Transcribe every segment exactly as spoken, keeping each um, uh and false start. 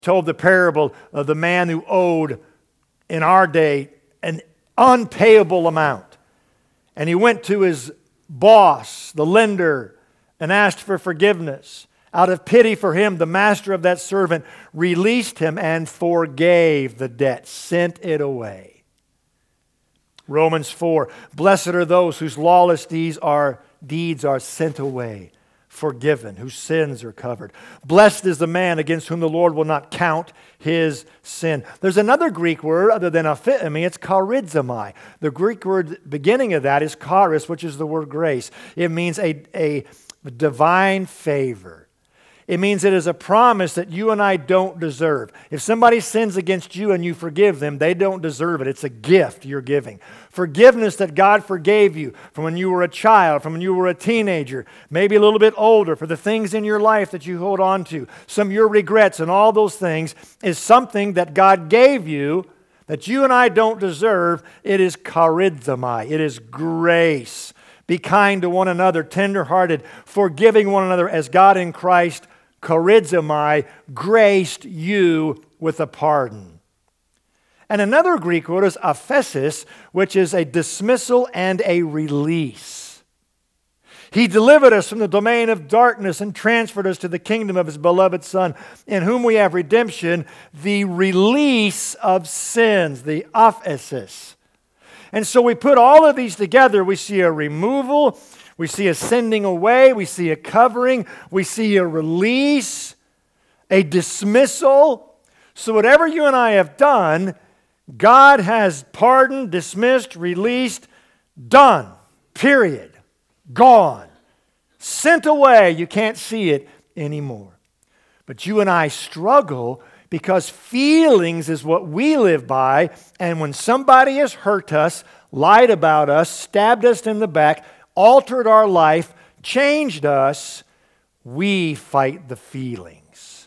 told the parable of the man who owed, in our day, an unpayable amount. And he went to his boss, the lender, and asked for forgiveness. Out of pity for him, the master of that servant released him and forgave the debt, sent it away. Romans four, blessed are those whose lawless deeds are, deeds are sent away, forgiven, whose sins are covered. Blessed is the man against whom the Lord will not count his sin. There's another Greek word other than aphithemi, it's charizomai. The Greek word beginning of that is charis, which is the word grace. It means a, a divine favor. It means it is a promise that you and I don't deserve. If somebody sins against you and you forgive them, they don't deserve it. It's a gift you're giving. Forgiveness that God forgave you from when you were a child, from when you were a teenager, maybe a little bit older, for the things in your life that you hold on to, some of your regrets and all those things, is something that God gave you that you and I don't deserve. It is charizomai. It is grace. Be kind to one another, tenderhearted, forgiving one another as God in Christ, charizomai, graced you with a pardon. And another Greek word is aphesis, which is a dismissal and a release. He delivered us from the domain of darkness and transferred us to the kingdom of His beloved Son, in whom we have redemption, the release of sins, the aphesis. And so we put all of these together. We see a removal, we see a sending away, we see a covering, we see a release, a dismissal. So whatever you and I have done, God has pardoned, dismissed, released, done, period, gone, sent away. You can't see it anymore. But you and I struggle because feelings is what we live by, and when somebody has hurt us, lied about us, stabbed us in the back, altered our life, changed us, we fight the feelings.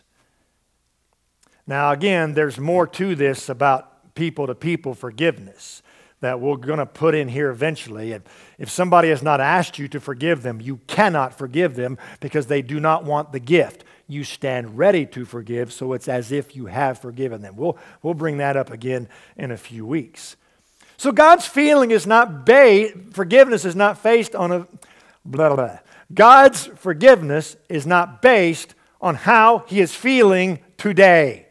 Now again, there's more to this about people-to-people forgiveness that we're going to put in here eventually. And if somebody has not asked you to forgive them, you cannot forgive them because they do not want the gift. You stand ready to forgive, so it's as if you have forgiven them. We'll, we'll bring that up again in a few weeks. So God's feeling is not based, forgiveness is not based on a, blah, blah, blah. God's forgiveness is not based on how He is feeling today.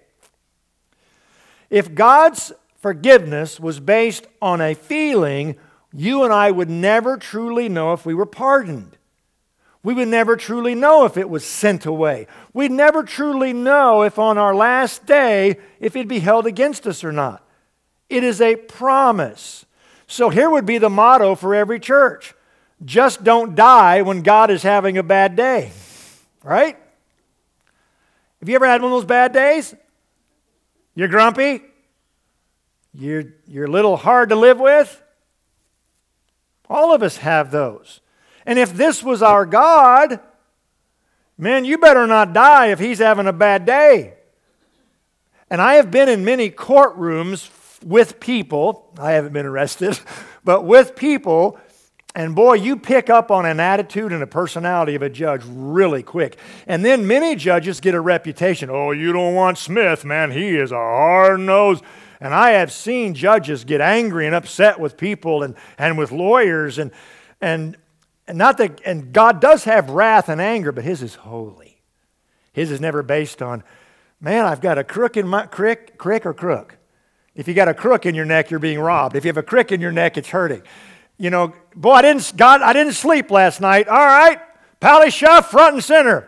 If God's forgiveness was based on a feeling, you and I would never truly know if we were pardoned. We would never truly know if it was sent away. We'd never truly know if on our last day, if it'd be held against us or not. It is a promise. So here would be the motto for every church. Just don't die when God is having a bad day. Right? Have you ever had one of those bad days? You're grumpy? You're, you're a little hard to live with? All of us have those. And if this was our God, man, you better not die if He's having a bad day. And I have been in many courtrooms with people, I haven't been arrested, but with people, and boy, you pick up on an attitude and a personality of a judge really quick. And then many judges get a reputation. Oh, you don't want Smith, man, he is a hard-nosed. And I have seen judges get angry and upset with people and, and with lawyers and and And not that, and God does have wrath and anger, but His is holy. His is never based on, man, I've got a crook in my, crick, crick or crook. If you got a crook in your neck, you're being robbed. If you have a crick in your neck, it's hurting. You know, boy, I didn't, God, I didn't sleep last night. All right, pally shuff, front and center.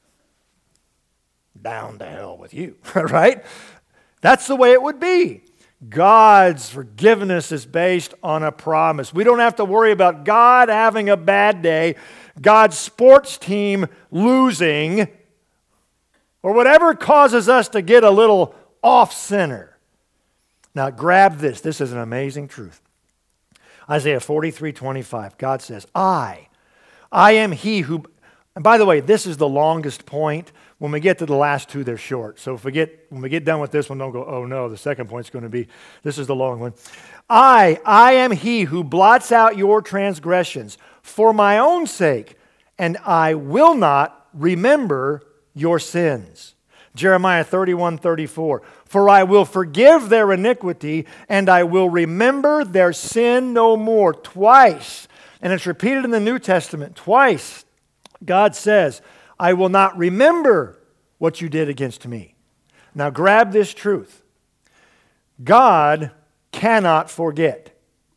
Down to hell with you, right? That's the way it would be. God's forgiveness is based on a promise. We don't have to worry about God having a bad day, God's sports team losing, or whatever causes us to get a little off center. Now grab this. This is an amazing truth. Isaiah forty-three twenty-five. God says, I, I am He who... And by the way, this is the longest point. When we get to the last two, they're short. So if we get when we get done with this one, don't go, oh no, the second point's going to be, this is the long one. I, I am He who blots out your transgressions for my own sake, and I will not remember your sins. Jeremiah thirty-one thirty-four. For I will forgive their iniquity, and I will remember their sin no more. Twice, and it's repeated in the New Testament, twice, God says, I will not remember what you did against me. Now grab this truth. God cannot forget.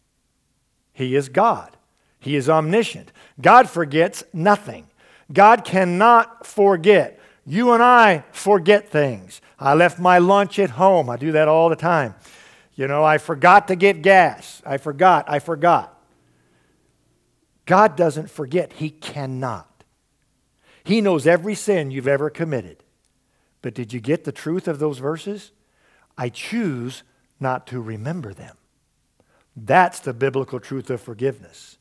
He is God. He is omniscient. God forgets nothing. God cannot forget. You and I forget things. I left my lunch at home. I do that all the time. You know, I forgot to get gas. I forgot. I forgot. God doesn't forget. He cannot. He knows every sin you've ever committed. But did you get the truth of those verses? I choose not to remember them. That's the biblical truth of forgiveness.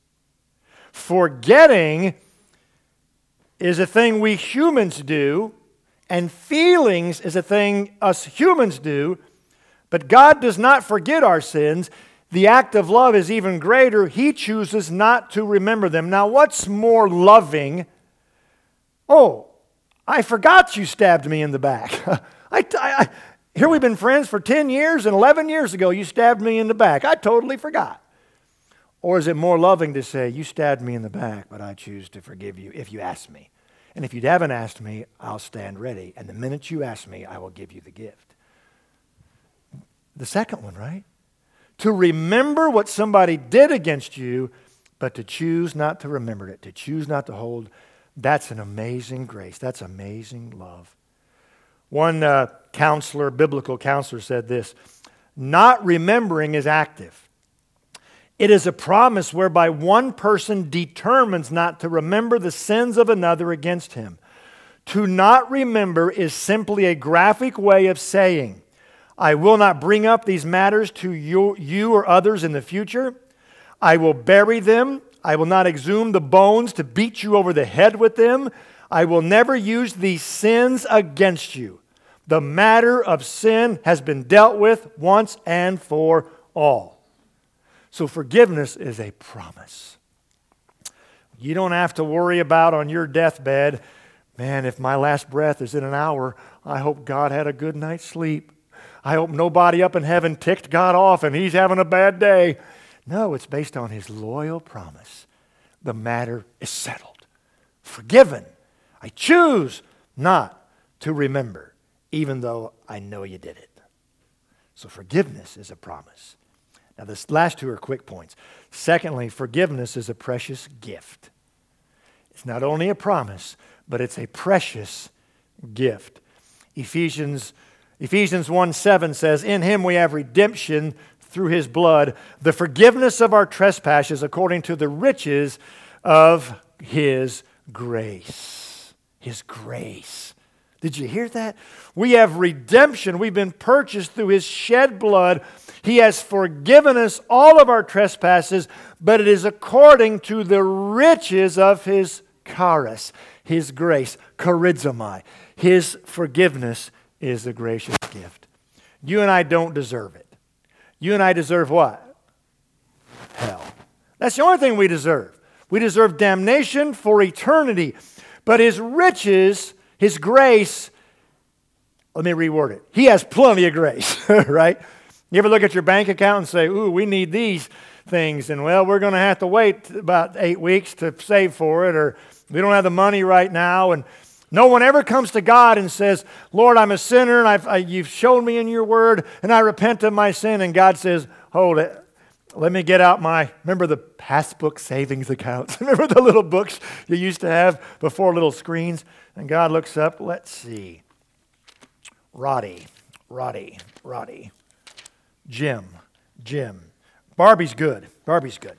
Forgetting is a thing we humans do, and feelings is a thing us humans do, but God does not forget our sins. The act of love is even greater. He chooses not to remember them. Now, what's more loving? Oh, I forgot you stabbed me in the back. I, I, here we've been friends for ten years, and eleven years ago you stabbed me in the back. I totally forgot. Or is it more loving to say, you stabbed me in the back, but I choose to forgive you if you ask me. And if you haven't asked me, I'll stand ready. And the minute you ask me, I will give you the gift. The second one, right? To remember what somebody did against you, but to choose not to remember it, to choose not to hold, that's an amazing grace. That's amazing love. One uh, counselor, biblical counselor, said this, not remembering is active. It is a promise whereby one person determines not to remember the sins of another against him. To not remember is simply a graphic way of saying, I will not bring up these matters to you, you or others in the future. I will bury them. I will not exhume the bones to beat you over the head with them. I will never use these sins against you. The matter of sin has been dealt with once and for all. So forgiveness is a promise. You don't have to worry about on your deathbed, man, if my last breath is in an hour, I hope God had a good night's sleep. I hope nobody up in heaven ticked God off and he's having a bad day. No, it's based on his loyal promise. The matter is settled, forgiven. I choose not to remember, even though I know you did it. So forgiveness is a promise. Now, the last two are quick points. Secondly, forgiveness is a precious gift. It's not only a promise, but it's a precious gift. Ephesians, Ephesians one seven says, in him we have redemption through his blood, the forgiveness of our trespasses according to the riches of his grace. His grace. Did you hear that? We have redemption. We've been purchased through his shed blood. He has forgiven us all of our trespasses, but it is according to the riches of his charis, his grace, charizomai. His forgiveness is a gracious gift. You and I don't deserve it. You and I deserve what? Hell. That's the only thing we deserve. We deserve damnation for eternity. But his riches, his grace, let me reword it. He has plenty of grace, right? You ever look at your bank account and say, ooh, we need these things, and well, we're going to have to wait about eight weeks to save for it, or we don't have the money right now, and no one ever comes to God and says, Lord, I'm a sinner, and I've, I, you've shown me in your word, and I repent of my sin, and God says, hold it. Let me get out my, remember the passbook savings accounts? Remember the little books you used to have before little screens? And God looks up, let's see. Roddy, Roddy, Roddy. Jim, Jim. Barbie's good. Barbie's good.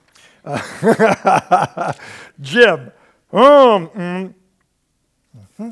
Uh, Jim. Um, mm, mm-hmm,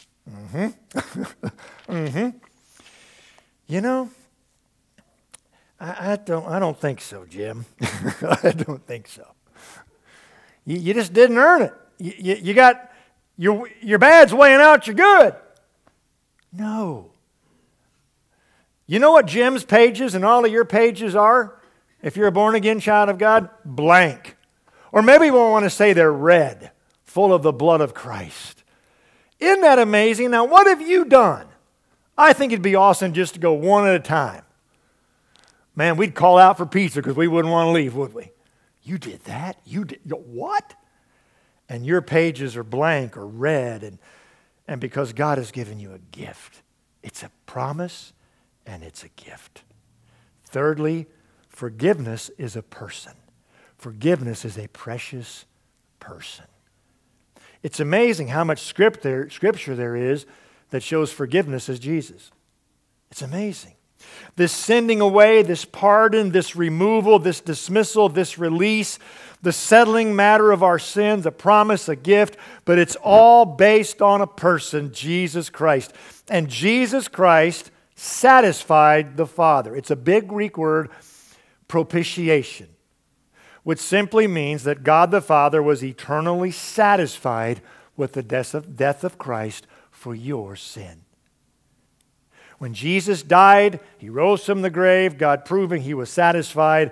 mm-hmm, mm-hmm. You know, I, I don't. I don't think so, Jim. I don't think so. You, you just didn't earn it. You, you, you got your your bad's weighing out your good. No. You know what Jim's pages and all of your pages are? If you're a born-again child of God, blank. Or maybe we want to say they're red, full of the blood of Christ. Isn't that amazing? Now, what have you done? I think it'd be awesome just to go one at a time. Man, we'd call out for pizza because we wouldn't want to leave, would we? You did that? You did what? And your pages are blank or red, and, and because God has given you a gift. It's a promise and it's a gift. Thirdly, forgiveness is a person. Forgiveness is a precious person. It's amazing how much script there, scripture there is that shows forgiveness as Jesus. It's amazing. This sending away, this pardon, this removal, this dismissal, this release, the settling matter of our sins, a promise, a gift, but it's all based on a person, Jesus Christ. And Jesus Christ satisfied the Father. It's a big Greek word, propitiation, which simply means that God the Father was eternally satisfied with the death of, death of Christ for your sin. When Jesus died, He rose from the grave, God proving He was satisfied.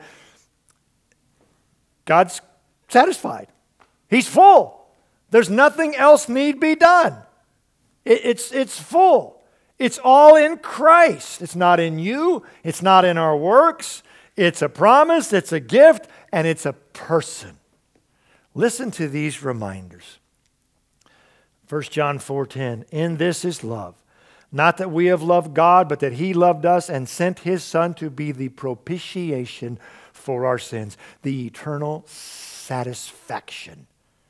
God's satisfied. He's full. There's nothing else need be done. It, it's, it's full. It's all in Christ. It's not in you. It's not in our works. It's a promise, it's a gift, and it's a person. Listen to these reminders. First John four ten, in this is love. Not that we have loved God, but that He loved us and sent His Son to be the propitiation for our sins, the eternal satisfaction.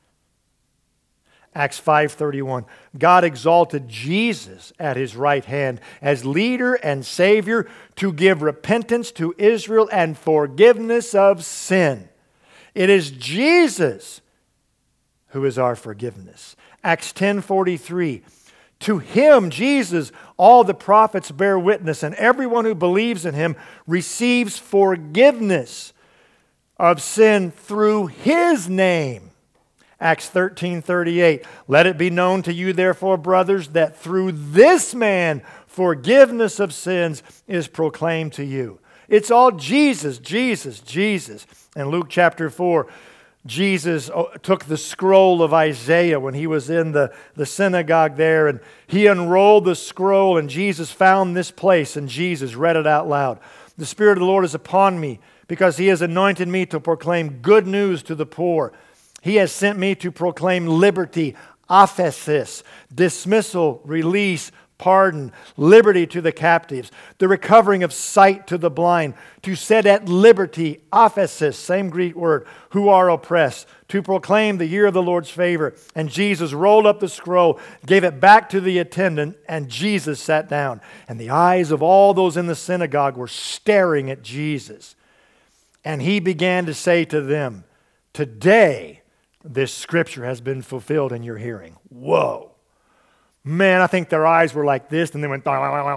Acts five thirty-one, God exalted Jesus at His right hand as leader and Savior to give repentance to Israel and forgiveness of sin. It is Jesus who is our forgiveness. Acts ten forty-three, to Him, Jesus, all the prophets bear witness, and everyone who believes in Him receives forgiveness of sin through His name. Acts thirteen thirty-eight, let it be known to you, therefore, brothers, that through this man forgiveness of sins is proclaimed to you. It's all Jesus, Jesus, Jesus. In Luke chapter four, Jesus took the scroll of Isaiah when He was in the, the synagogue there, and He unrolled the scroll, and Jesus found this place, and Jesus read it out loud. The Spirit of the Lord is upon me, because He has anointed me to proclaim good news to the poor. He has sent me to proclaim liberty, aphesis, dismissal, release, pardon, liberty to the captives, the recovering of sight to the blind, to set at liberty, aphesis, same Greek word, who are oppressed, to proclaim the year of the Lord's favor. And Jesus rolled up the scroll, gave it back to the attendant, and Jesus sat down. And the eyes of all those in the synagogue were staring at Jesus. And He began to say to them, today, this scripture has been fulfilled in your hearing. Whoa. Man, I think their eyes were like this, and they went...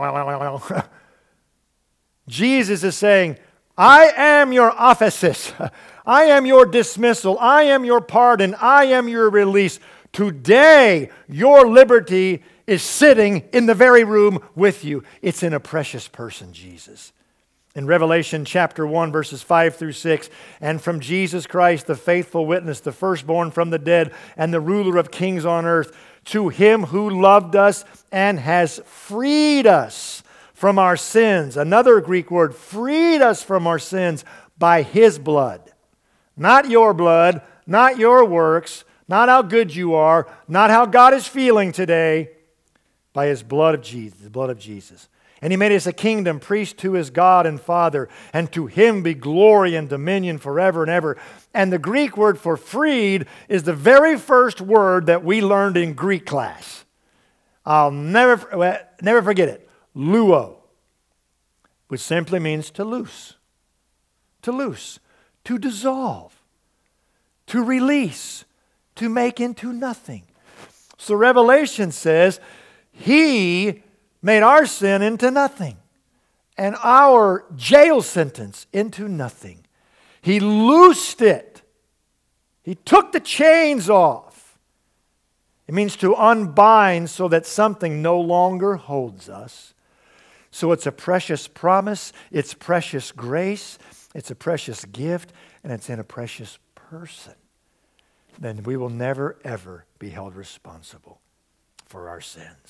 Jesus is saying, I am your aphesis. I am your dismissal. I am your pardon. I am your release. Today, your liberty is sitting in the very room with you. It's in a precious person, Jesus. In Revelation chapter one, verses five through six, and from Jesus Christ, the faithful witness, the firstborn from the dead, and the ruler of kings on earth, to Him who loved us and has freed us from our sins. Another Greek word, freed us from our sins by His blood. Not your blood, not your works, not how good you are, not how God is feeling today, by His blood of Jesus, the blood of Jesus. And He made us a kingdom, priest to His God and Father, and to Him be glory and dominion forever and ever. And the Greek word for freed is the very first word that we learned in Greek class. I'll never, never forget it. Luo, which simply means to loose. To loose. To dissolve. To release. To make into nothing. So Revelation says, He made our sin into nothing, and our jail sentence into nothing. He loosed it. He took the chains off. It means to unbind so that something no longer holds us. So it's a precious promise, it's precious grace, it's a precious gift, and it's in a precious person. Then we will never, ever be held responsible for our sins.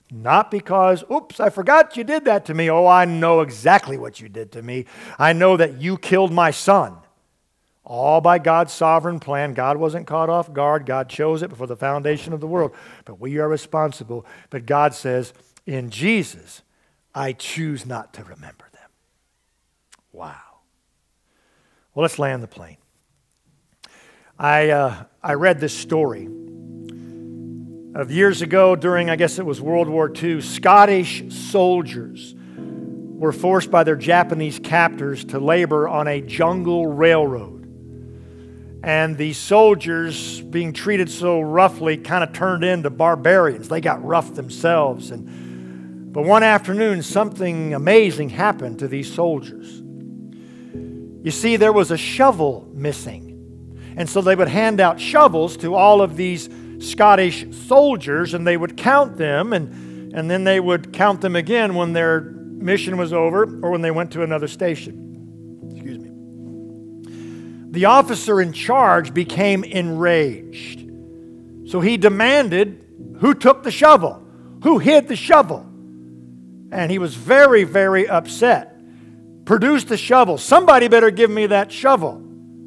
Not because, oops, I forgot you did that to me. Oh, I know exactly what you did to me. I know that you killed my son. All by God's sovereign plan. God wasn't caught off guard. God chose it before the foundation of the world. But we are responsible. But God says, in Jesus, I choose not to remember them. Wow. Well, let's land the plane. I, uh, I read this story of years ago during, I guess it was World War Two. Scottish soldiers were forced by their Japanese captors to labor on a jungle railroad. And the soldiers, being treated so roughly, kind of turned into barbarians. They got rough themselves. And, but one afternoon, something amazing happened to these soldiers. You see, there was a shovel missing. And so they would hand out shovels to all of these Scottish soldiers, and they would count them, and, and then they would count them again when their mission was over or when they went to another station. Excuse me. The officer in charge became enraged. So he demanded who took the shovel, who hid the shovel. And he was very, very upset. Produce the shovel. Somebody better give me that shovel.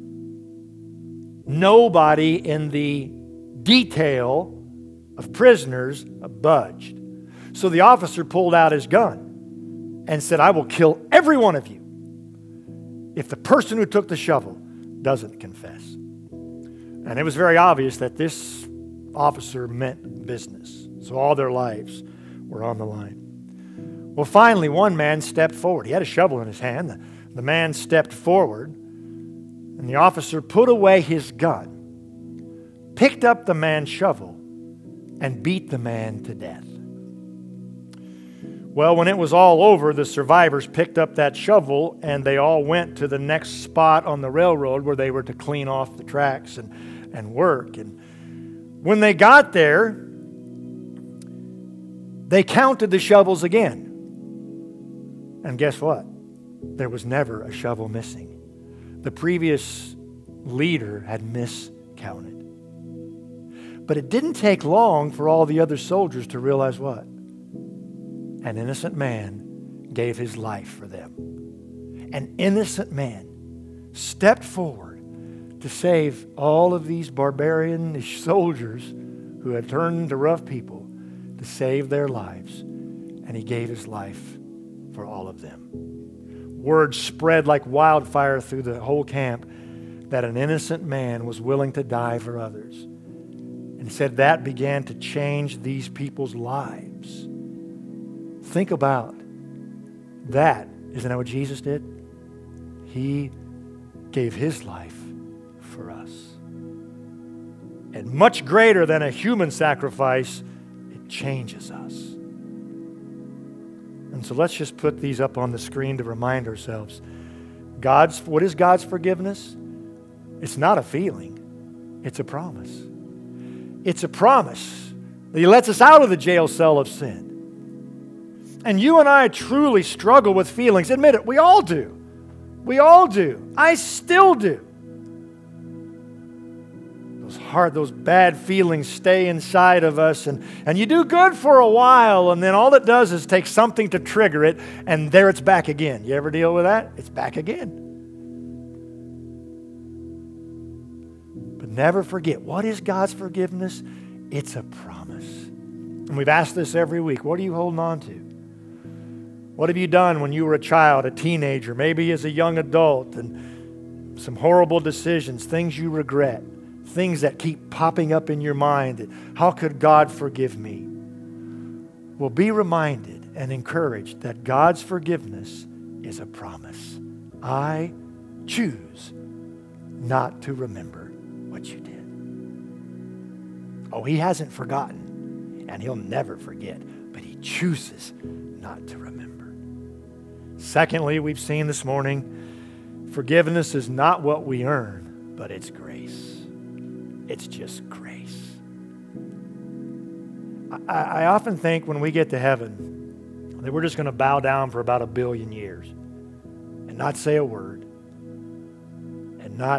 Nobody in the detail of prisoners budged. So the officer pulled out his gun and said, I will kill every one of you if the person who took the shovel doesn't confess. And it was very obvious that this officer meant business. So all their lives were on the line. Well, finally, one man stepped forward. He had a shovel in his hand. The, the man stepped forward, and the officer put away his gun, picked up the man's shovel, and beat the man to death. Well, when it was all over, the survivors picked up that shovel and they all went to the next spot on the railroad where they were to clean off the tracks and, and work. And when they got there, they counted the shovels again. And guess what? There was never a shovel missing. The previous leader had miscounted. But it didn't take long for all the other soldiers to realize what? An innocent man gave his life for them. An innocent man stepped forward to save all of these barbarian soldiers who had turned into rough people, to save their lives. And he gave his life for all of them. Word spread like wildfire through the whole camp that an innocent man was willing to die for others. And said that began to change these people's lives. Think about that. Isn't that what Jesus did? He gave his life for us. And much greater than a human sacrifice, it changes us. And so let's just put these up on the screen to remind ourselves. God's, what is God's forgiveness? It's not a feeling. It's a promise. It's a promise that He lets us out of the jail cell of sin. And you and I truly struggle with feelings. Admit it, we all do. We all do. I still do. Those hard, those bad feelings stay inside of us, and, and you do good for a while, and then all it does is take something to trigger it, and there it's back again. You ever deal with that? It's back again. But never forget, what is God's forgiveness? It's a promise. And we've asked this every week. What are you holding on to? What have you done when you were a child, a teenager, maybe as a young adult, and some horrible decisions, things you regret, things that keep popping up in your mind? How could God forgive me? Well, be reminded and encouraged that God's forgiveness is a promise. I choose not to remember what you did. Oh, He hasn't forgotten, and He'll never forget, but He chooses not to remember. Secondly, we've seen this morning, forgiveness is not what we earn, but it's grace. It's just grace. I, I often think when we get to heaven that we're just going to bow down for about a billion years and not say a word, and not,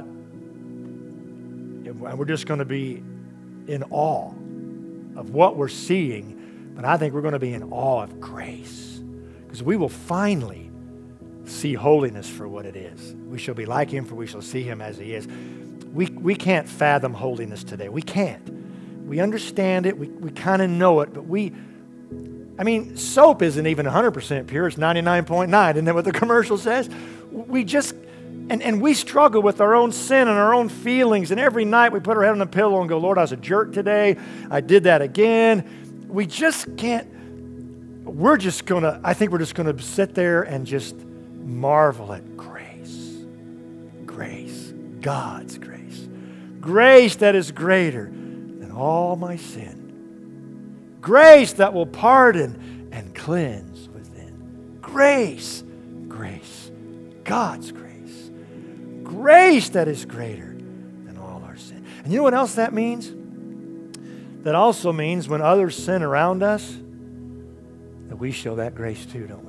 and we're just going to be in awe of what we're seeing But I think we're going to be in awe of grace, because we will finally see holiness for what it is. We shall be like him, for we shall see him as he is. We, we can't fathom holiness today. We can't. We understand it. We, we kind of know it, but we, I mean, soap isn't even one hundred percent pure. It's ninety-nine point nine. Isn't that what the commercial says? We just, and, and we struggle with our own sin and our own feelings, and every night we put our head on the pillow and go, Lord, I was a jerk today. I did that again. We just can't, we're just going to, I think we're just going to sit there and just marvel at grace. Grace. God's grace. Grace that is greater than all my sin. Grace that will pardon and cleanse within. Grace. Grace. God's grace. Grace that is greater than all our sin. And you know what else that means? That also means when others sin around us, that we show that grace too, don't we?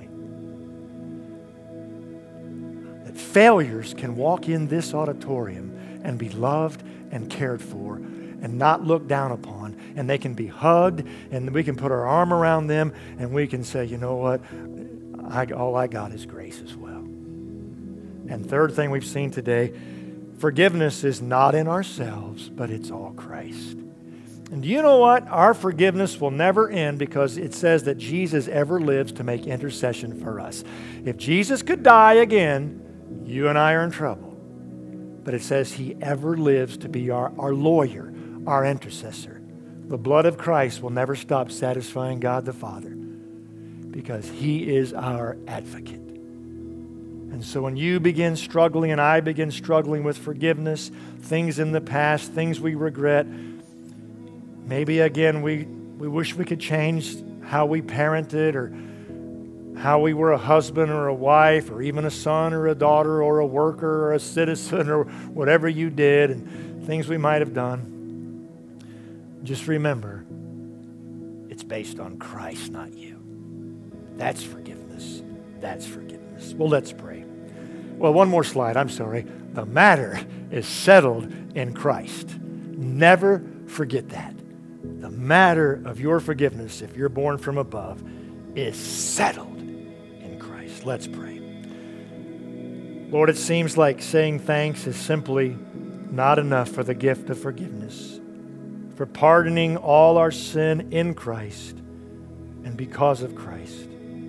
That failures can walk in this auditorium and be loved and cared for and not looked down upon, and they can be hugged, and we can put our arm around them, and we can say, you know what, I, all I got is grace as well. And third thing we've seen today, forgiveness is not in ourselves, but it's all Christ. And do you know what? Our forgiveness will never end, because it says that Jesus ever lives to make intercession for us. If Jesus could die again, you and I are in trouble. But it says he ever lives to be our, our lawyer, our intercessor. The blood of Christ will never stop satisfying God the Father, because he is our advocate. And so when you begin struggling and I begin struggling with forgiveness, things in the past, things we regret, maybe again we, we wish we could change how we parented, or how we were a husband or a wife, or even a son or a daughter or a worker or a citizen, or whatever you did, and things we might have done. Just remember, it's based on Christ, not you. That's forgiveness. That's forgiveness. Well, let's pray. Well, one more slide. I'm sorry. The matter is settled in Christ. Never forget that. The matter of your forgiveness, if you're born from above, is settled in Christ. Let's pray. Lord, it seems like saying thanks is simply not enough for the gift of forgiveness, for pardoning all our sin in Christ and because of Christ.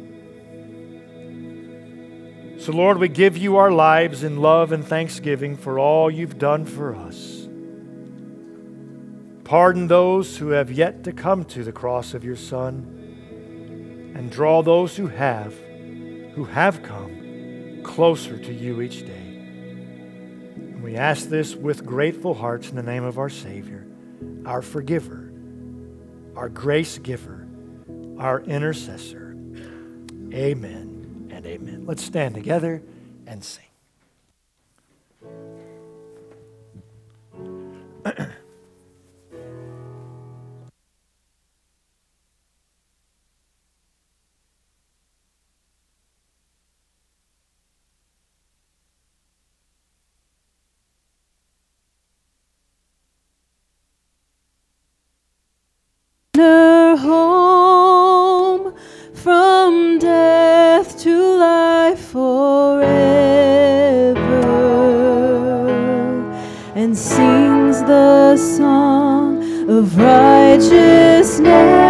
So, Lord, we give you our lives in love and thanksgiving for all you've done for us. Pardon those who have yet to come to the cross of your Son, and draw those who have, who have come, closer to you each day. And we ask this with grateful hearts in the name of our Savior, our forgiver, our grace giver, our intercessor. Amen and amen. Let's stand together and sing. Home from death to life forever, and sings the song of righteousness.